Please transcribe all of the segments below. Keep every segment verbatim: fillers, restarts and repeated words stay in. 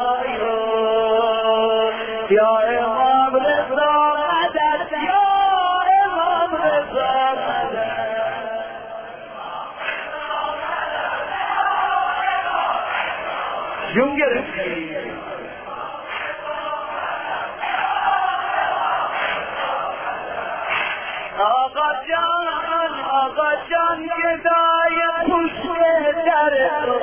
یا امام رضا مدد یا امام رضا مدد جون گرفتی آقا جان آقا جان گدای پشت در تو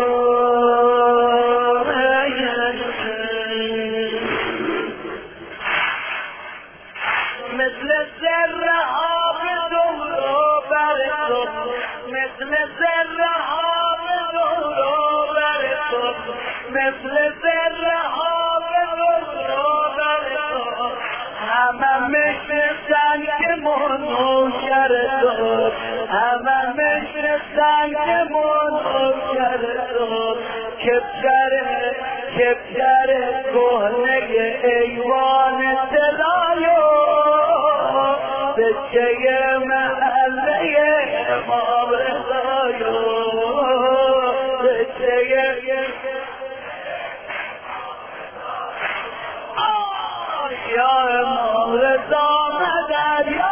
مثل زر آب دورو بر تو مثل زر آب دورو بر تو مثل زر آب دورو بر تو همه میشنستن که منوشر تو همه میشنستن که منوشر تو کبشره کبشره گهنگ ایوان تلایو بچه محله امام رضایو بچه یا امام رضا مدد یا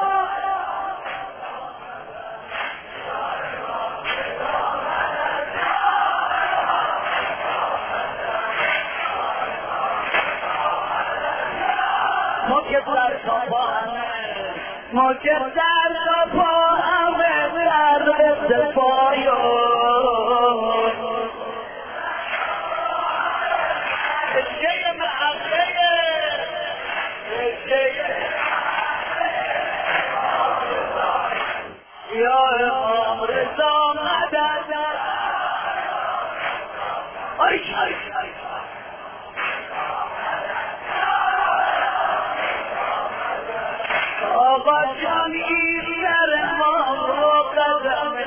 ما که در تا با همه ما که در تا با همه در اتفایو بچه محله یا امام رضا مدد آی آی آقا جانی در امام رو قدمه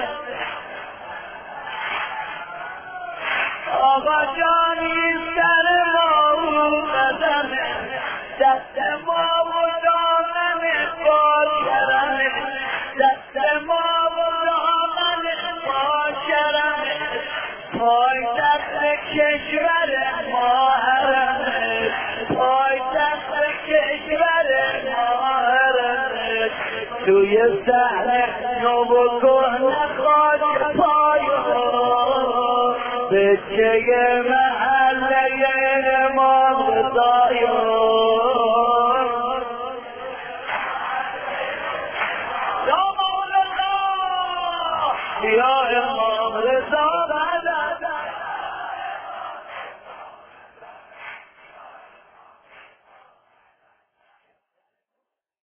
آقا جانی در امام رو قدمه دست ما و دامن باشرمه دست ما و دامن باشرمه پای دست کشور ما حرمه پای دست کشور ما حرمه توی صحنه نو و کهنه خاک پایو بچه محله امام رضایو یا امام رضا